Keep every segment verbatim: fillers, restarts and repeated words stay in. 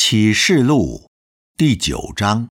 启示录第九章。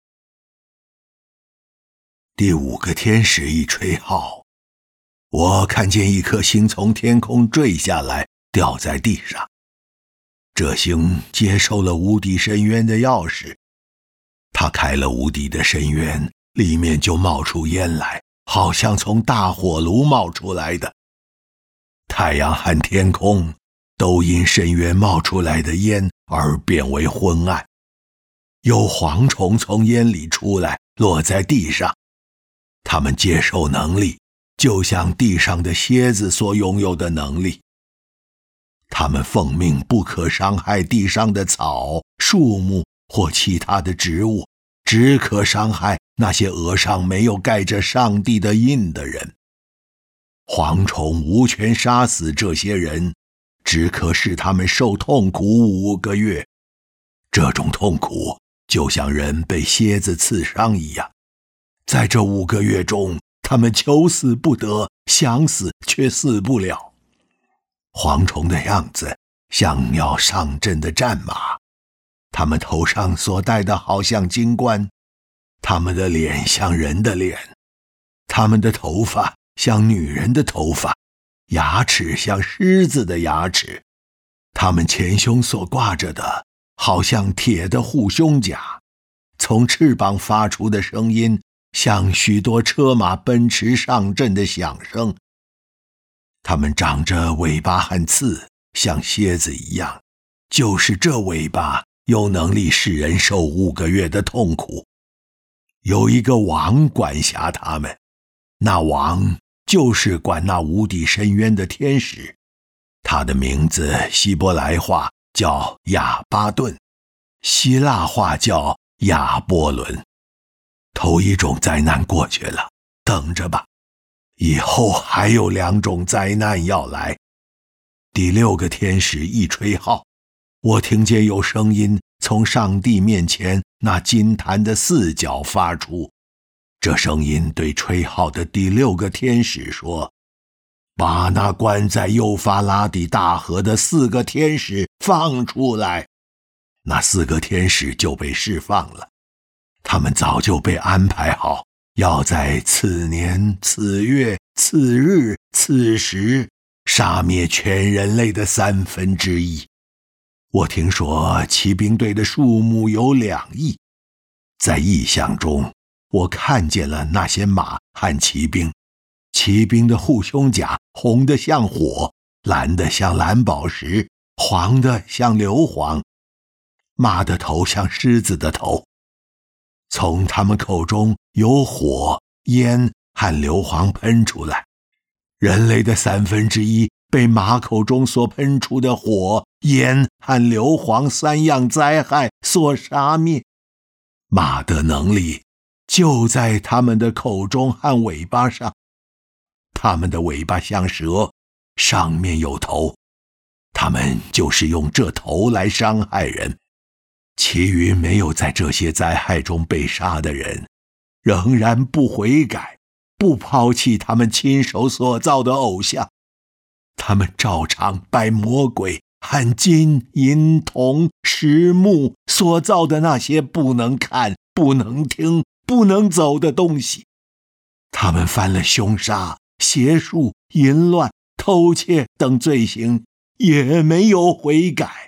第五个天使一吹号，我看见一颗星从天空坠下来，掉在地上。这星接受了无底深渊的钥匙，它开了无底的深渊，里面就冒出烟来，好像从大火炉冒出来的。太阳和天空都因深渊冒出来的烟而变为昏暗。有蝗虫从烟里出来，落在地上。它们接受能力，就像地上的蝎子所拥有的能力。它们奉命不可伤害地上的草、树木或其他的植物，只可伤害那些额上没有盖着上帝的印的人。蝗虫无权杀死这些人，只可使他们受痛苦五个月。这种痛苦就像人被蝎子刺伤一样。在这五个月中，他们求死不得，想死却死不了。蝗虫的样子像要上阵的战马，他们头上所戴的好像金冠，他们的脸像人的脸，他们的头发像女人的头发，牙齿像狮子的牙齿，他们前胸所挂着的好像铁的护胸甲，从翅膀发出的声音像许多车马奔驰上阵的响声。它们长着尾巴和刺，像蝎子一样，就是这尾巴有能力使人受五个月的痛苦。有一个王管辖他们，那王就是管那无底深渊的天使，他的名字希伯来话叫亚巴顿，希腊话叫亚波伦。头一种灾难过去了，等着吧，以后还有两种灾难要来。第六个天使一吹号，我听见有声音从上帝面前那金坛的四角发出。这声音对吹号的第六个天使说：把那关在幼发拉底大河的四个天使放出来。那四个天使就被释放了，他们早就被安排好，要在次年、次月、次日、次时杀灭全人类的三分之一。我听说骑兵队的数目有两亿，在异象中我看见了那些马和骑兵，骑兵的护胸甲红得像火，蓝得像蓝宝石，黄的像硫磺，马的头像狮子的头。从他们口中有火、烟和硫磺喷出来。人类的三分之一被马口中所喷出的火、烟和硫磺三样灾害所杀灭。马的能力就在他们的口中和尾巴上，他们的尾巴像蛇，上面有头，他们就是用这头来伤害人。其余没有在这些灾害中被杀的人，仍然不悔改，不抛弃他们亲手所造的偶像。他们照常拜魔鬼和金银铜石木所造的那些不能看、不能听、不能走的东西。他们犯了凶杀、邪术、淫乱、偷窃等罪行，也没有悔改。